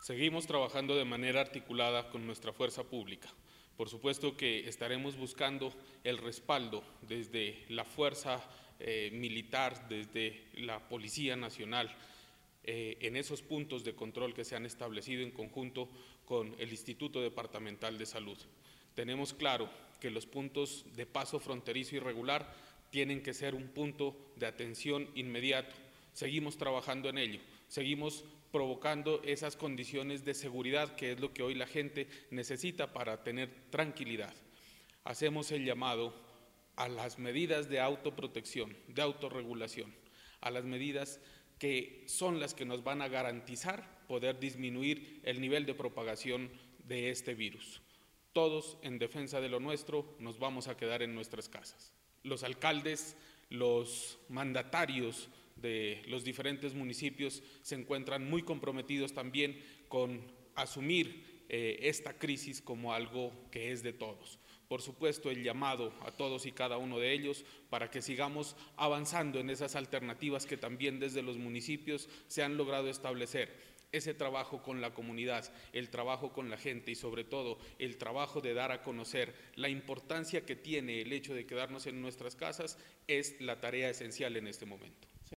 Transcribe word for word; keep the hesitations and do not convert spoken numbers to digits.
Seguimos trabajando de manera articulada con nuestra fuerza pública. Por supuesto que estaremos buscando el respaldo desde la fuerza eh, militar, desde la Policía Nacional, eh, en esos puntos de control que se han establecido en conjunto con el Instituto Departamental de Salud. Tenemos claro que los puntos de paso fronterizo irregular tienen que ser un punto de atención inmediato. Seguimos trabajando en ello, seguimos provocando esas condiciones de seguridad que es lo que hoy la gente necesita para tener tranquilidad. Hacemos el llamado a las medidas de autoprotección, de autorregulación, a las medidas que son las que nos van a garantizar poder disminuir el nivel de propagación de este virus. Todos en defensa de lo nuestro nos vamos a quedar en nuestras casas. Los alcaldes, los mandatarios de los diferentes municipios se encuentran muy comprometidos también con asumir eh, esta crisis como algo que es de todos. Por supuesto, el llamado a todos y cada uno de ellos para que sigamos avanzando en esas alternativas que también desde los municipios se han logrado establecer. Ese trabajo con la comunidad, el trabajo con la gente y sobre todo el trabajo de dar a conocer la importancia que tiene el hecho de quedarnos en nuestras casas es la tarea esencial en este momento.